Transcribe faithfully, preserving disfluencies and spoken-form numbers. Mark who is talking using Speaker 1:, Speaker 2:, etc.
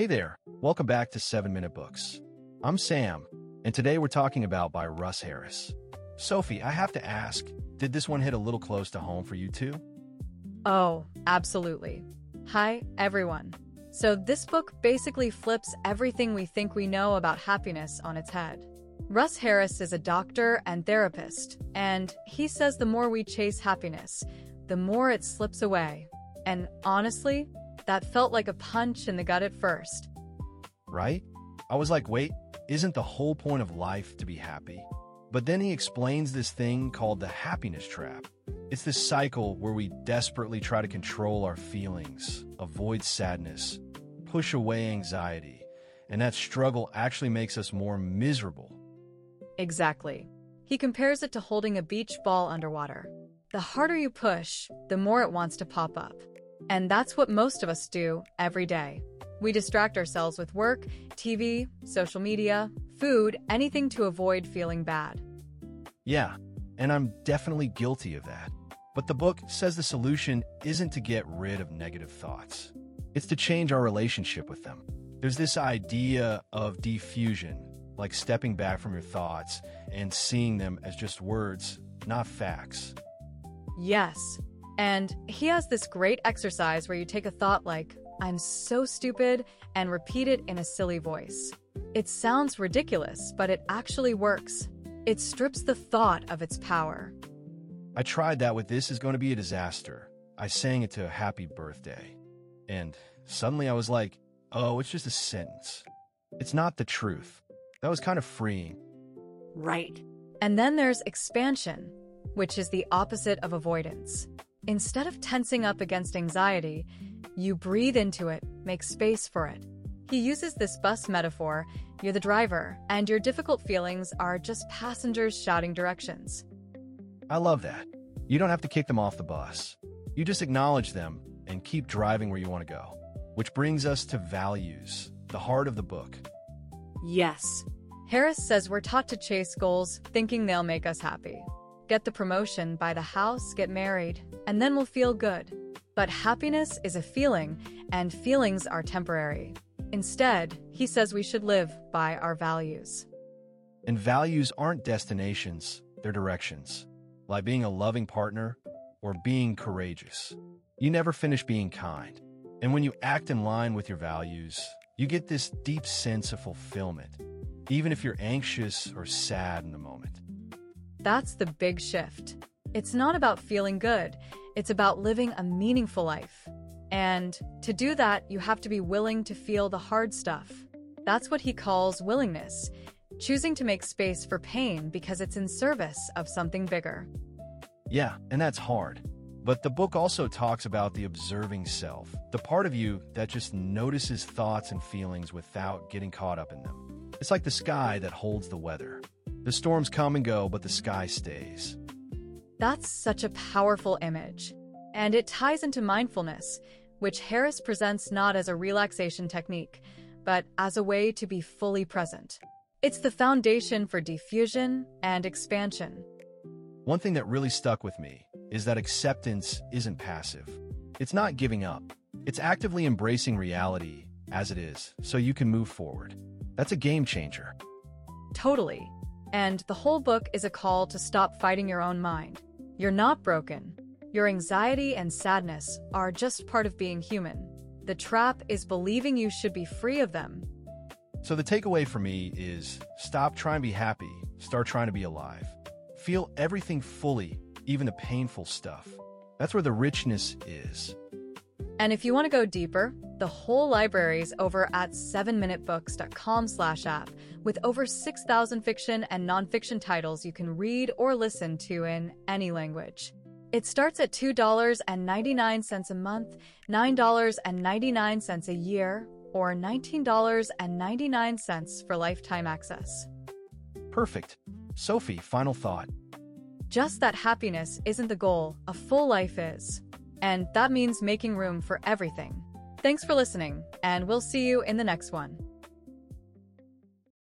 Speaker 1: Hey there, welcome back to seven minute Books. I'm Sam, and today we're talking about by Russ Harris. Sophie, I have to ask, did this one hit a little close to home for you too?
Speaker 2: Oh, absolutely. Hi, everyone. So this book basically flips everything we think we know about happiness on its head. Russ Harris is a doctor and therapist, and he says the more we chase happiness, the more it slips away. And honestly, that felt like a punch in the gut at first.
Speaker 1: Right? I was like, wait, isn't the whole point of life to be happy? But then he explains this thing called the happiness trap. It's this cycle where we desperately try to control our feelings, avoid sadness, push away anxiety, and that struggle actually makes us more miserable.
Speaker 2: Exactly. He compares it to holding a beach ball underwater. The harder you push, the more it wants to pop up. And that's what most of us do every day. We distract ourselves with work, T V, social media, food, anything to avoid feeling bad.
Speaker 1: Yeah, and I'm definitely guilty of that. But the book says the solution isn't to get rid of negative thoughts. It's to change our relationship with them. There's this idea of diffusion, like stepping back from your thoughts and seeing them as just words, not facts.
Speaker 2: Yes. And he has this great exercise where you take a thought like, I'm so stupid, and repeat it in a silly voice. It sounds ridiculous, but it actually works. It strips the thought of its power.
Speaker 1: I tried that with This Is Going to Be a Disaster. I sang it to Happy Birthday. And suddenly I was like, oh, it's just a sentence. It's not the truth. That was kind of freeing.
Speaker 2: Right. And then there's expansion, which is the opposite of avoidance. Instead of tensing up against anxiety, you breathe into it, make space for it. He uses this bus metaphor. You're the driver, and your difficult feelings are just passengers shouting directions.
Speaker 1: I love that. You don't have to kick them off the bus. You just acknowledge them and keep driving where you want to go. Which brings us to values, the heart of the book.
Speaker 2: Yes. Harris says we're taught to chase goals, thinking they'll make us happy. Get the promotion, buy the house, get married, and then we'll feel good. But happiness is a feeling, and feelings are temporary. Instead, he says we should live by our values.
Speaker 1: And values aren't destinations, they're directions. Like being a loving partner or being courageous. You never finish being kind. And when you act in line with your values, you get this deep sense of fulfillment, even if you're anxious or sad in the moment.
Speaker 2: That's the big shift. It's not about feeling good. It's about living a meaningful life. And to do that, you have to be willing to feel the hard stuff. That's what he calls willingness, choosing to make space for pain because it's in service of something bigger.
Speaker 1: Yeah, and that's hard. But the book also talks about the observing self, the part of you that just notices thoughts and feelings without getting caught up in them. It's like the sky that holds the weather. The storms come and go, but the sky stays.
Speaker 2: That's such a powerful image. And it ties into mindfulness, which Harris presents not as a relaxation technique, but as a way to be fully present. It's the foundation for diffusion and expansion.
Speaker 1: One thing that really stuck with me is that acceptance isn't passive. It's not giving up. It's actively embracing reality as it is, so you can move forward. That's a game changer.
Speaker 2: Totally. And the whole book is a call to stop fighting your own mind. You're not broken. Your anxiety and sadness are just part of being human. The trap is believing you should be free of them.
Speaker 1: So the takeaway for me is stop trying to be happy, start trying to be alive. Feel everything fully, even the painful stuff. That's where the richness is.
Speaker 2: And if you want to go deeper, the whole library is over at seven minute books dot com slash app with over six thousand fiction and nonfiction titles you can read or listen to in any language. It starts at two dollars and ninety-nine cents a month, nine dollars and ninety-nine cents a year, or nineteen dollars and ninety-nine cents for lifetime access.
Speaker 1: Perfect. Sophie, final thought.
Speaker 2: Just that happiness isn't the goal, a full life is. And that means making room for everything. Thanks for listening, and we'll see you in the next one.